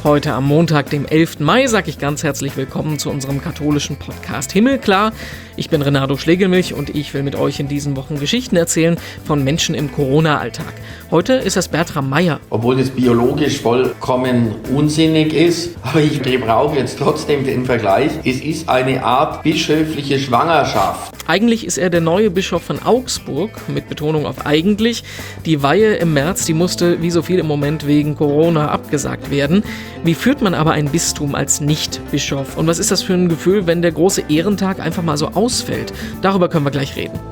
Heute am Montag, dem 11. Mai, sage ich ganz herzlich willkommen zu unserem katholischen Podcast Himmelklar. Ich bin Renato Schlegelmilch und ich will mit euch in diesen Wochen Geschichten erzählen von Menschen im Corona-Alltag. Heute ist es Bertram Meyer. Obwohl es biologisch vollkommen unsinnig ist, aber ich brauche jetzt trotzdem den Vergleich. Es ist eine Art bischöfliche Schwangerschaft. Eigentlich ist er der neue Bischof von Augsburg, mit Betonung auf eigentlich. Die Weihe im März, die musste wie so viel im Moment wegen Corona abgesagt werden. Wie führt man aber ein Bistum als Nicht-Bischof? Und was ist das für ein Gefühl, wenn der große Ehrentag einfach mal so ausfällt? Darüber können wir gleich reden.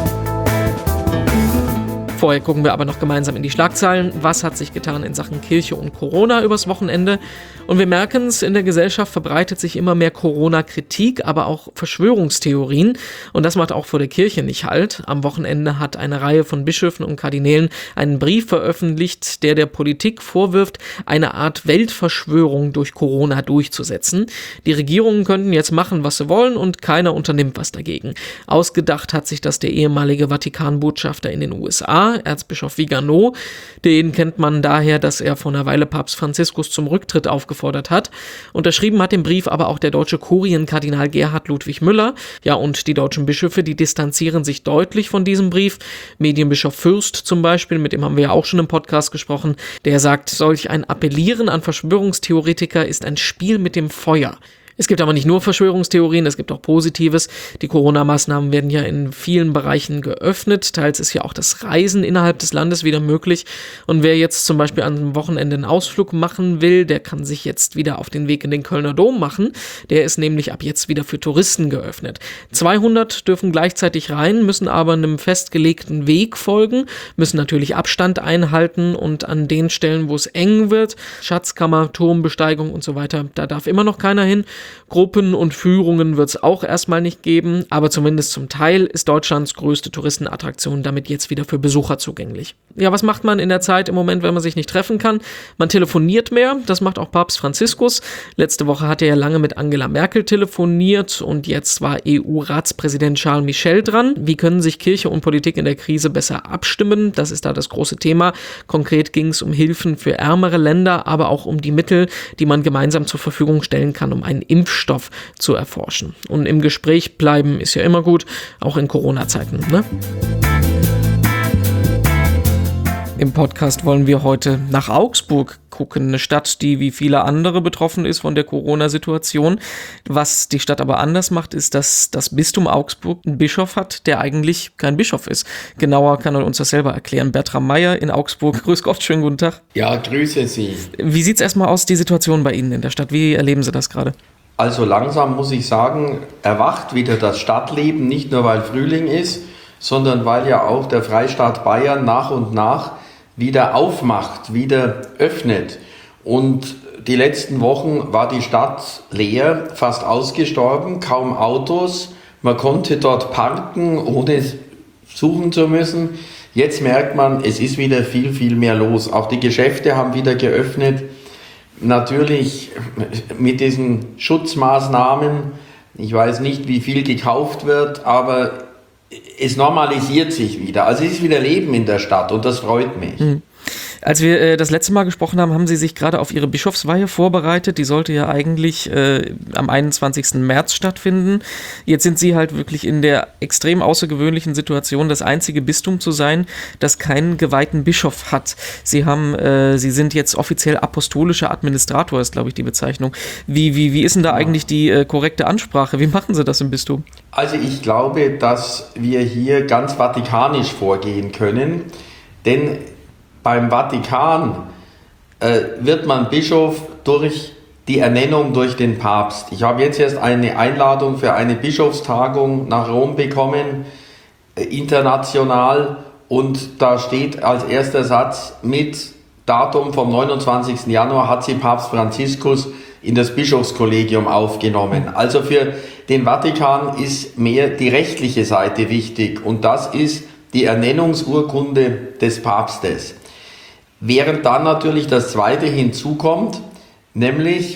Vorher gucken wir aber noch gemeinsam in die Schlagzeilen. Was hat sich getan in Sachen Kirche und Corona übers Wochenende? Und wir merken es, in der Gesellschaft verbreitet sich immer mehr Corona-Kritik, aber auch Verschwörungstheorien. Und das macht auch vor der Kirche nicht Halt. Am Wochenende hat eine Reihe von Bischöfen und Kardinälen einen Brief veröffentlicht, der Politik vorwirft, eine Art Weltverschwörung durch Corona durchzusetzen. Die Regierungen könnten jetzt machen, was sie wollen, und keiner unternimmt was dagegen. Ausgedacht hat sich das der ehemalige Vatikanbotschafter in den USA, Erzbischof Vigano. Den kennt man daher, dass er vor einer Weile Papst Franziskus zum Rücktritt aufgefordert hat. Unterschrieben hat den Brief aber auch der deutsche Kurienkardinal Gerhard Ludwig Müller. Ja, und die deutschen Bischöfe, die distanzieren sich deutlich von diesem Brief. Medienbischof Fürst zum Beispiel, mit dem haben wir ja auch schon im Podcast gesprochen, der sagt, solch ein Appellieren an Verschwörungstheoretiker ist ein Spiel mit dem Feuer. Es gibt aber nicht nur Verschwörungstheorien, es gibt auch Positives. Die Corona-Maßnahmen werden ja in vielen Bereichen geöffnet. Teils ist ja auch das Reisen innerhalb des Landes wieder möglich. Und wer jetzt zum Beispiel am Wochenende einen Ausflug machen will, der kann sich jetzt wieder auf den Weg in den Kölner Dom machen. Der ist nämlich ab jetzt wieder für Touristen geöffnet. 200 dürfen gleichzeitig rein, müssen aber einem festgelegten Weg folgen, müssen natürlich Abstand einhalten und an den Stellen, wo es eng wird, Schatzkammer, Turmbesteigung und so weiter, da darf immer noch keiner hin. Gruppen und Führungen wird es auch erstmal nicht geben, aber zumindest zum Teil ist Deutschlands größte Touristenattraktion damit jetzt wieder für Besucher zugänglich. Ja, was macht man in der Zeit im Moment, wenn man sich nicht treffen kann? Man telefoniert mehr, das macht auch Papst Franziskus. Letzte Woche hat er ja lange mit Angela Merkel telefoniert und jetzt war EU-Ratspräsident Charles Michel dran. Wie können sich Kirche und Politik in der Krise besser abstimmen? Das ist da das große Thema. Konkret ging es um Hilfen für ärmere Länder, aber auch um die Mittel, die man gemeinsam zur Verfügung stellen kann, um einen Impfstoff zu erforschen. Und im Gespräch bleiben ist ja immer gut, auch in Corona-Zeiten, ne? Im Podcast wollen wir heute nach Augsburg gucken, eine Stadt, die wie viele andere betroffen ist von der Corona-Situation. Was die Stadt aber anders macht, ist, dass das Bistum Augsburg einen Bischof hat, der eigentlich kein Bischof ist. Genauer kann er uns das selber erklären. Bertram Meyer in Augsburg. Grüß Gott, schönen guten Tag. Ja, grüße Sie. Wie sieht es erstmal aus, die Situation bei Ihnen in der Stadt? Wie erleben Sie das gerade? Also langsam muss ich sagen, erwacht wieder das Stadtleben, nicht nur weil Frühling ist, sondern weil ja auch der Freistaat Bayern nach und nach wieder aufmacht, wieder öffnet. Und die letzten Wochen war die Stadt leer, fast ausgestorben, kaum Autos. Man konnte dort parken, ohne suchen zu müssen. Jetzt merkt man, es ist wieder viel, viel mehr los. Auch die Geschäfte haben wieder geöffnet. Natürlich mit diesen Schutzmaßnahmen. Ich weiß nicht, wie viel gekauft wird, aber es normalisiert sich wieder. Also es ist wieder Leben in der Stadt und das freut mich. Als wir das letzte Mal gesprochen haben, haben Sie sich gerade auf Ihre Bischofsweihe vorbereitet. Die sollte ja eigentlich am 21. März stattfinden. Jetzt sind Sie halt wirklich in der extrem außergewöhnlichen Situation, das einzige Bistum zu sein, das keinen geweihten Bischof hat. Sie sind jetzt offiziell apostolischer Administrator, ist glaube ich die Bezeichnung. Wie ist denn da eigentlich die korrekte Ansprache? Wie machen Sie das im Bistum? Also ich glaube, dass wir hier ganz vatikanisch vorgehen können, denn beim Vatikan wird man Bischof durch die Ernennung durch den Papst. Ich habe jetzt erst eine Einladung für eine Bischofstagung nach Rom bekommen, international, und da steht als erster Satz, mit Datum vom 29. Januar hat sie Papst Franziskus in das Bischofskollegium aufgenommen. Also für den Vatikan ist mehr die rechtliche Seite wichtig, und das ist die Ernennungsurkunde des Papstes. Während dann natürlich das Zweite hinzukommt, nämlich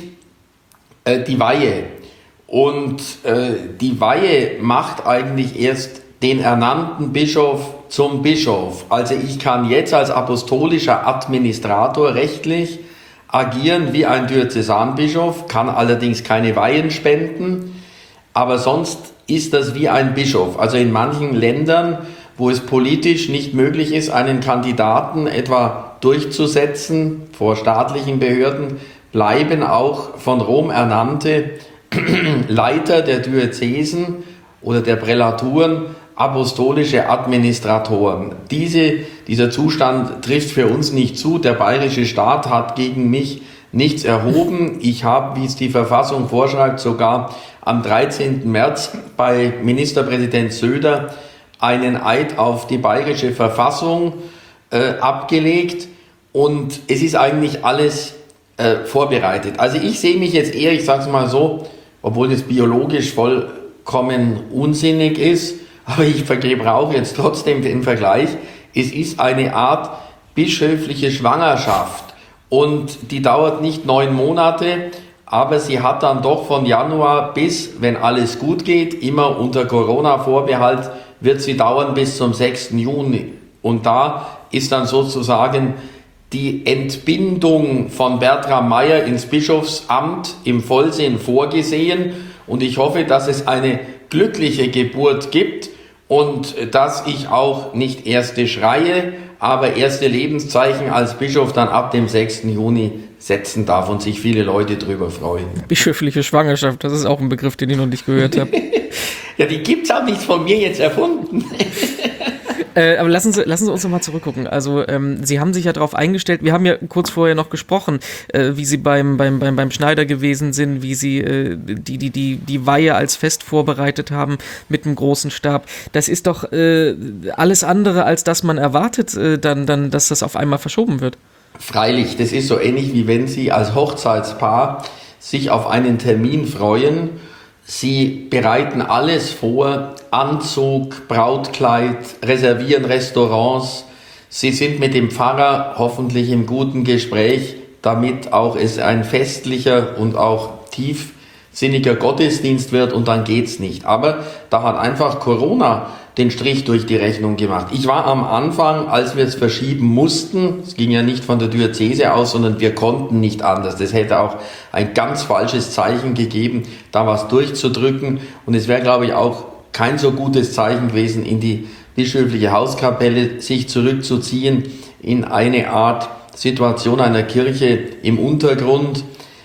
die Weihe. Und die Weihe macht eigentlich erst den ernannten Bischof zum Bischof. Also ich kann jetzt als apostolischer Administrator rechtlich agieren wie ein Diözesanbischof, kann allerdings keine Weihen spenden, aber sonst ist das wie ein Bischof. Also in manchen Ländern, wo es politisch nicht möglich ist, einen Kandidaten etwa durchzusetzen vor staatlichen Behörden, bleiben auch von Rom ernannte Leiter der Diözesen oder der Prälaturen apostolische Administratoren. Dieser Zustand trifft für uns nicht zu. Der bayerische Staat hat gegen mich nichts erhoben. Ich habe, wie es die Verfassung vorschreibt, sogar am 13. März bei Ministerpräsident Söder einen Eid auf die bayerische Verfassung abgelegt und es ist eigentlich alles vorbereitet. Also ich sehe mich jetzt eher, ich sage es mal so, obwohl das biologisch vollkommen unsinnig ist, aber ich gebrauche jetzt trotzdem den Vergleich, es ist eine Art bischöfliche Schwangerschaft und die dauert nicht 9 Monate, aber sie hat dann doch von Januar bis, wenn alles gut geht, immer unter Corona-Vorbehalt, wird sie dauern bis zum 6. Juni. Und da ist dann sozusagen die Entbindung von Bertram Meyer ins Bischofsamt im Vollsinn vorgesehen. Und ich hoffe, dass es eine glückliche Geburt gibt und dass ich auch nicht erste Schreie, aber erste Lebenszeichen als Bischof dann ab dem 6. Juni setzen darf und sich viele Leute drüber freuen. Bischöfliche Schwangerschaft, das ist auch ein Begriff, den ich noch nicht gehört habe. Ja, die gibt's auch nicht von mir jetzt erfunden. Aber lassen Sie uns noch mal zurückgucken. Also Sie haben sich ja darauf eingestellt, wir haben ja kurz vorher noch gesprochen, wie Sie beim Schneider gewesen sind, wie Sie die Weihe als Fest vorbereitet haben mit einem großen Stab. Das ist doch alles andere, als dass man erwartet, dann, dass das auf einmal verschoben wird. Freilich, das ist so ähnlich wie wenn Sie als Hochzeitspaar sich auf einen Termin freuen. Sie bereiten alles vor, Anzug, Brautkleid, reservieren Restaurants. Sie sind mit dem Pfarrer hoffentlich im guten Gespräch, damit auch es ein festlicher und auch tiefsinniger Gottesdienst wird und dann geht's nicht. Aber da hat einfach Corona den Strich durch die Rechnung gemacht. Ich war am Anfang, als wir es verschieben mussten, es ging ja nicht von der Diözese aus, sondern wir konnten nicht anders. Das hätte auch ein ganz falsches Zeichen gegeben, da was durchzudrücken. Und es wäre, glaube ich, auch kein so gutes Zeichen gewesen, in die bischöfliche Hauskapelle sich zurückzuziehen, in eine Art Situation einer Kirche im Untergrund.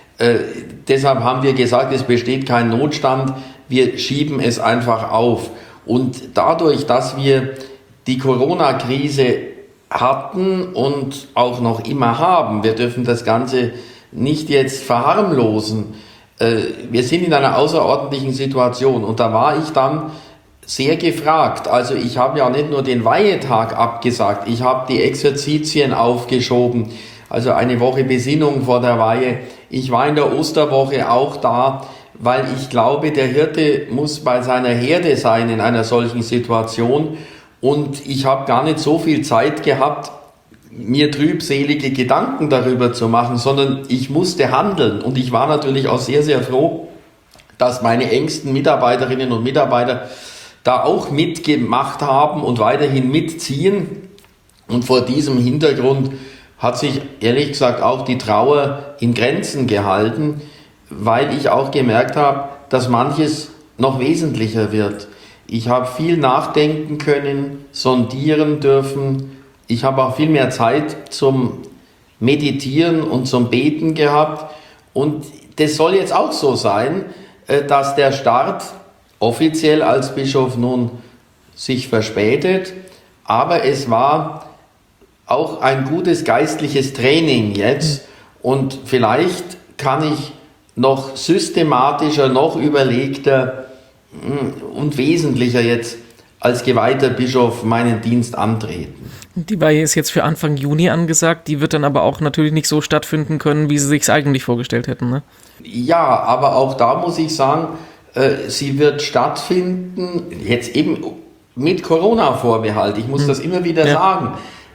Deshalb haben wir gesagt, es besteht kein Notstand, wir schieben es einfach auf. Und dadurch, dass wir die Corona-Krise hatten und auch noch immer haben, wir dürfen das Ganze nicht jetzt verharmlosen, wir sind in einer außerordentlichen Situation und da war ich dann sehr gefragt. Also ich habe ja nicht nur den Weihetag abgesagt, ich habe die Exerzitien aufgeschoben, also eine Woche Besinnung vor der Weihe. Ich war in der Osterwoche auch da, weil ich glaube, der Hirte muss bei seiner Herde sein in einer solchen Situation. Und ich habe gar nicht so viel Zeit gehabt, mir trübselige Gedanken darüber zu machen, sondern ich musste handeln. Und ich war natürlich auch sehr, sehr froh, dass meine engsten Mitarbeiterinnen und Mitarbeiter da auch mitgemacht haben und weiterhin mitziehen. Und vor diesem Hintergrund hat sich ehrlich gesagt auch die Trauer in Grenzen gehalten, weil ich auch gemerkt habe, dass manches noch wesentlicher wird. Ich habe viel nachdenken können, sondieren dürfen. Ich habe auch viel mehr Zeit zum Meditieren und zum Beten gehabt. Und das soll jetzt auch so sein, dass der Start offiziell als Bischof nun sich verspätet. Aber es war auch ein gutes geistliches Training jetzt. Und vielleicht kann ich noch systematischer, noch überlegter und wesentlicher jetzt als geweihter Bischof meinen Dienst antreten. Die Weihe ist jetzt für Anfang Juni angesagt, die wird dann aber auch natürlich nicht so stattfinden können, wie Sie sich es eigentlich vorgestellt hätten, ne? Ja, aber auch da muss ich sagen, sie wird stattfinden, jetzt eben mit Corona-Vorbehalt, ich muss das immer wieder sagen,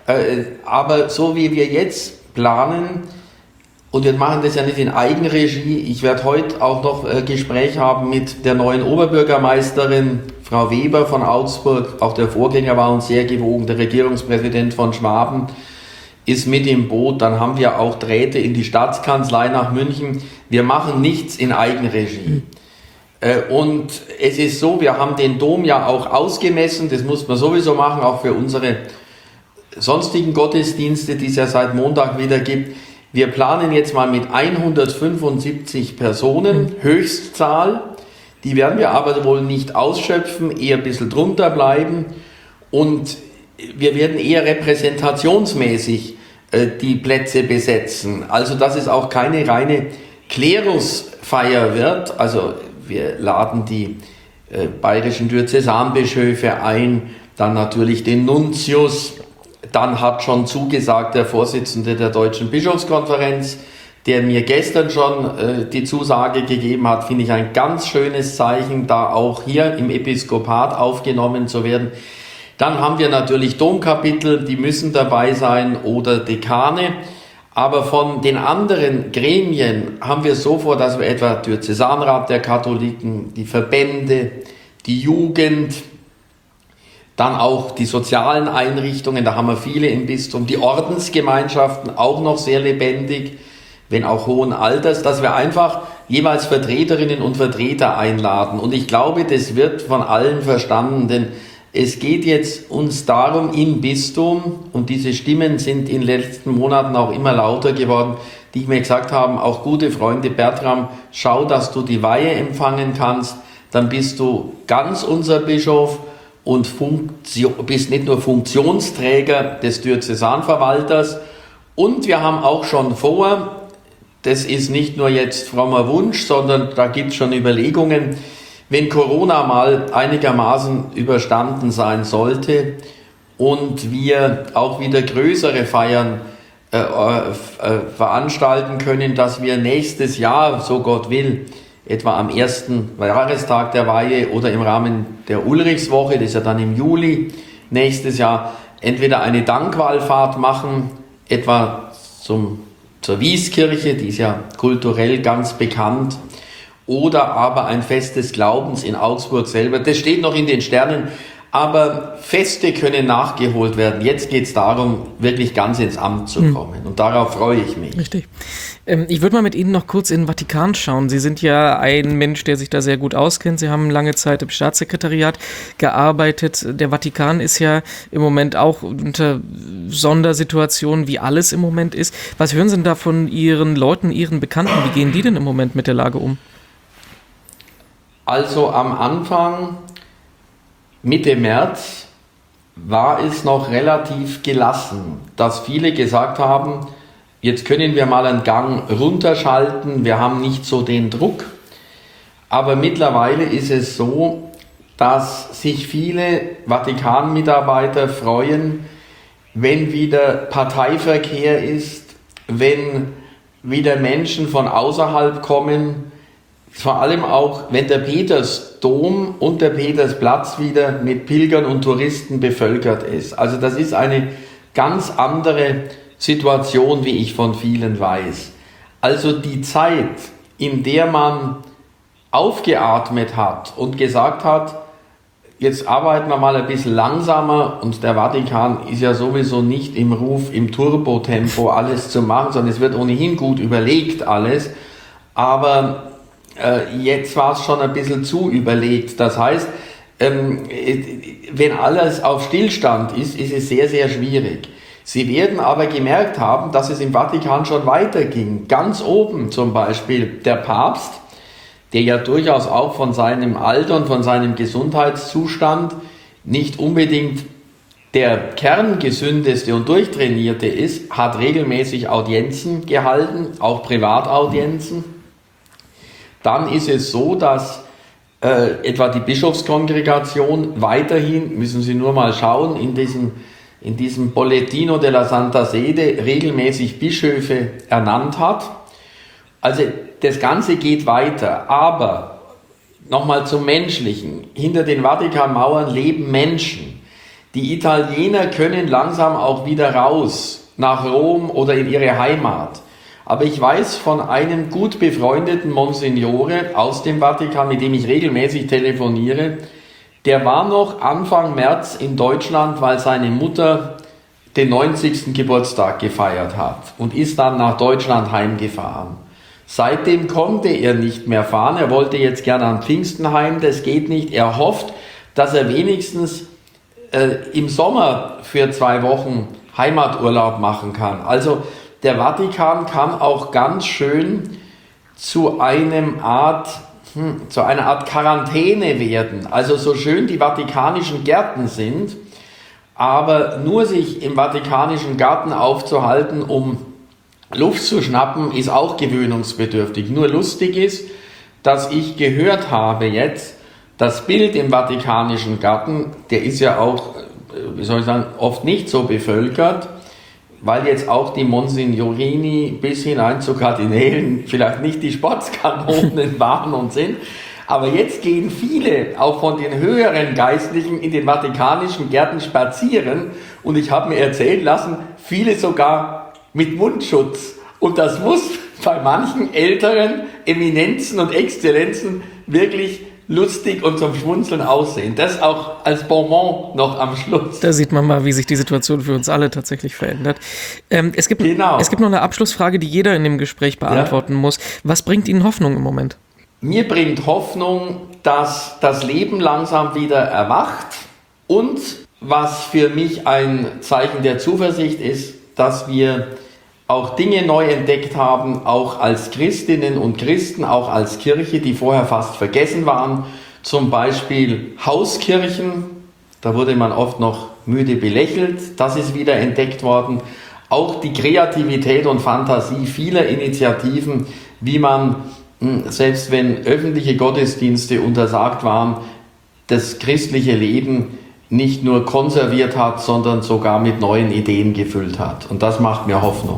aber so wie wir jetzt planen, und wir machen das ja nicht in Eigenregie. Ich werde heute auch noch Gespräch haben mit der neuen Oberbürgermeisterin, Frau Weber von Augsburg. Auch der Vorgänger war uns sehr gewogen, der Regierungspräsident von Schwaben. ist mit im Boot. Dann haben wir auch Drähte in die Staatskanzlei nach München. Wir machen nichts in Eigenregie. Und es ist so, wir haben den Dom ja auch ausgemessen. Das muss man sowieso machen, auch für unsere sonstigen Gottesdienste, die es ja seit Montag wieder gibt. Wir planen jetzt mal mit 175 Personen, Höchstzahl. Die werden wir aber wohl nicht ausschöpfen, eher ein bisschen drunter bleiben. Und wir werden eher repräsentationsmäßig die Plätze besetzen. Also dass es auch keine reine Klerusfeier wird. Also wir laden die bayerischen Diözesanbischöfe ein, dann natürlich den Nuntius. Dann hat schon zugesagt der Vorsitzende der Deutschen Bischofskonferenz, der mir gestern schon die Zusage gegeben hat, finde ich ein ganz schönes Zeichen, da auch hier im Episkopat aufgenommen zu werden. Dann haben wir natürlich Domkapitel, die müssen dabei sein, oder Dekane. Aber von den anderen Gremien haben wir so vor, dass wir etwa Diözesanrat der Katholiken, die Verbände, die Jugend, dann auch die sozialen Einrichtungen, da haben wir viele im Bistum, die Ordensgemeinschaften auch noch sehr lebendig, wenn auch hohen Alters, dass wir einfach jeweils Vertreterinnen und Vertreter einladen. Und ich glaube, das wird von allen verstanden, denn es geht jetzt uns darum im Bistum, und diese Stimmen sind in den letzten Monaten auch immer lauter geworden, die mir gesagt haben, auch gute Freunde, Bertram, schau, dass du die Weihe empfangen kannst, dann bist du ganz unser Bischof und bist nicht nur Funktionsträger des Diözesanverwalters. Und wir haben auch schon vor, das ist nicht nur jetzt frommer Wunsch, sondern da gibt es schon Überlegungen, wenn Corona mal einigermaßen überstanden sein sollte und wir auch wieder größere Feiern veranstalten können, dass wir nächstes Jahr, so Gott will, etwa am ersten Jahrestag der Weihe oder im Rahmen der Ulrichswoche, das ist ja dann im Juli nächstes Jahr, entweder eine Dankwallfahrt machen, etwa zur Wieskirche, die ist ja kulturell ganz bekannt, oder aber ein Fest des Glaubens in Augsburg selber. Das steht noch in den Sternen, aber Feste können nachgeholt werden. Jetzt geht es darum, wirklich ganz ins Amt zu kommen. Und darauf freue ich mich. Richtig. Ich würde mal mit Ihnen noch kurz in den Vatikan schauen. Sie sind ja ein Mensch, der sich da sehr gut auskennt. Sie haben lange Zeit im Staatssekretariat gearbeitet. Der Vatikan ist ja im Moment auch unter Sondersituationen, wie alles im Moment ist. Was hören Sie denn da von Ihren Leuten, Ihren Bekannten? Wie gehen die denn im Moment mit der Lage um? Also am Anfang, Mitte März, war es noch relativ gelassen, dass viele gesagt haben, jetzt können wir mal einen Gang runterschalten, wir haben nicht so den Druck. Aber mittlerweile ist es so, dass sich viele Vatikan-Mitarbeiter freuen, wenn wieder Parteiverkehr ist, wenn wieder Menschen von außerhalb kommen, vor allem auch, wenn der Petersdom und der Petersplatz wieder mit Pilgern und Touristen bevölkert ist. Also das ist eine ganz andere Situation, wie ich von vielen weiß. Also die Zeit, in der man aufgeatmet hat und gesagt hat, jetzt arbeiten wir mal ein bisschen langsamer, und der Vatikan ist ja sowieso nicht im Ruf, im Turbotempo alles zu machen, sondern es wird ohnehin gut überlegt alles, aber jetzt war es schon ein bisschen zu überlegt. Das heißt, wenn alles auf Stillstand ist, ist es sehr, sehr schwierig. Sie werden aber gemerkt haben, dass es im Vatikan schon weiterging. Ganz oben zum Beispiel der Papst, der ja durchaus auch von seinem Alter und von seinem Gesundheitszustand nicht unbedingt der kerngesündeste und durchtrainierte ist, hat regelmäßig Audienzen gehalten, auch Privataudienzen. Dann ist es so, dass etwa die Bischofskongregation weiterhin, müssen Sie nur mal schauen, in diesem Bollettino della Santa Sede regelmäßig Bischöfe ernannt hat. Also das Ganze geht weiter, aber nochmal zum Menschlichen. Hinter den Vatikanmauern leben Menschen. Die Italiener können langsam auch wieder raus, nach Rom oder in ihre Heimat. Aber ich weiß von einem gut befreundeten Monsignore aus dem Vatikan, mit dem ich regelmäßig telefoniere, der war noch Anfang März in Deutschland, weil seine Mutter den 90. Geburtstag gefeiert hat und ist dann nach Deutschland heimgefahren. Seitdem konnte er nicht mehr fahren. Er wollte jetzt gerne an Pfingsten heim, das geht nicht. Er hofft, dass er wenigstens im Sommer für 2 Wochen Heimaturlaub machen kann. Also der Vatikan kann auch ganz schön zu einer Art Quarantäne werden. Also so schön die vatikanischen Gärten sind, aber nur sich im vatikanischen Garten aufzuhalten, um Luft zu schnappen, ist auch gewöhnungsbedürftig. Nur lustig ist, dass ich gehört habe jetzt, das Bild im vatikanischen Garten, der ist ja auch, oft nicht so bevölkert, weil jetzt auch die Monsignorini bis hinein zu Kardinälen vielleicht nicht die Sportskanonen waren und sind. Aber jetzt gehen viele, auch von den höheren Geistlichen, in den vatikanischen Gärten spazieren. Und ich habe mir erzählen lassen, viele sogar mit Mundschutz. Und das muss bei manchen älteren Eminenzen und Exzellenzen wirklich lustig und zum Schmunzeln aussehen. Das auch als Bonbon noch am Schluss. Da sieht man mal, wie sich die Situation für uns alle tatsächlich verändert. Es gibt noch eine Abschlussfrage, die jeder in dem Gespräch beantworten muss. Was bringt Ihnen Hoffnung im Moment? Mir bringt Hoffnung, dass das Leben langsam wieder erwacht und was für mich ein Zeichen der Zuversicht ist, dass wir auch Dinge neu entdeckt haben, auch als Christinnen und Christen, auch als Kirche, die vorher fast vergessen waren. Zum Beispiel Hauskirchen, da wurde man oft noch müde belächelt, das ist wieder entdeckt worden. Auch die Kreativität und Fantasie vieler Initiativen, wie man, selbst wenn öffentliche Gottesdienste untersagt waren, das christliche Leben nicht nur konserviert hat, sondern sogar mit neuen Ideen gefüllt hat. Und das macht mir Hoffnung.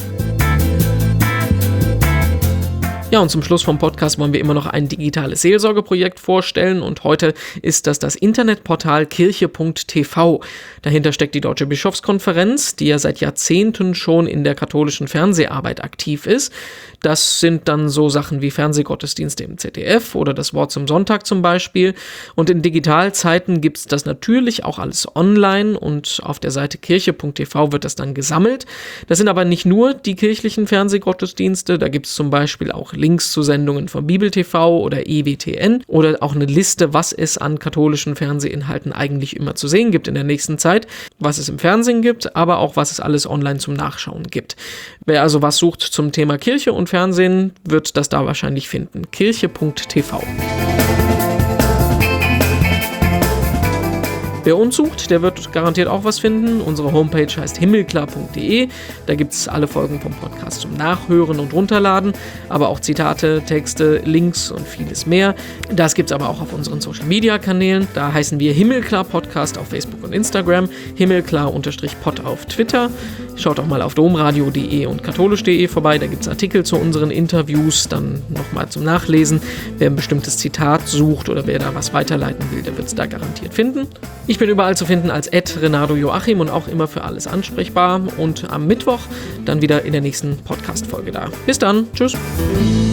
Ja, und zum Schluss vom Podcast wollen wir immer noch ein digitales Seelsorgeprojekt vorstellen und heute ist das Internetportal kirche.tv. Dahinter steckt die Deutsche Bischofskonferenz, die ja seit Jahrzehnten schon in der katholischen Fernseharbeit aktiv ist. Das sind dann so Sachen wie Fernsehgottesdienste im ZDF oder das Wort zum Sonntag zum Beispiel. Und in Digitalzeiten gibt's das natürlich auch alles online und auf der Seite kirche.tv wird das dann gesammelt. Das sind aber nicht nur die kirchlichen Fernsehgottesdienste, da gibt's zum Beispiel auch Links zu Sendungen von Bibel TV oder EWTN oder auch eine Liste, was es an katholischen Fernsehinhalten eigentlich immer zu sehen gibt in der nächsten Zeit, was es im Fernsehen gibt, aber auch was es alles online zum Nachschauen gibt. Wer also was sucht zum Thema Kirche und Fernsehen, wird das da wahrscheinlich finden. Kirche.tv. Wer uns sucht, der wird garantiert auch was finden. Unsere Homepage heißt himmelklar.de. Da gibt es alle Folgen vom Podcast zum Nachhören und Runterladen, aber auch Zitate, Texte, Links und vieles mehr. Das gibt es aber auch auf unseren Social-Media-Kanälen. Da heißen wir Himmelklar Podcast auf Facebook und Instagram, himmelklar_pod auf Twitter. Schaut auch mal auf domradio.de und katholisch.de vorbei. Da gibt es Artikel zu unseren Interviews, dann nochmal zum Nachlesen. Wer ein bestimmtes Zitat sucht oder wer da was weiterleiten will, der wird es da garantiert finden. Ich bin überall zu finden als @RenardoJoachim und auch immer für alles ansprechbar. Und am Mittwoch dann wieder in der nächsten Podcast-Folge da. Bis dann. Tschüss.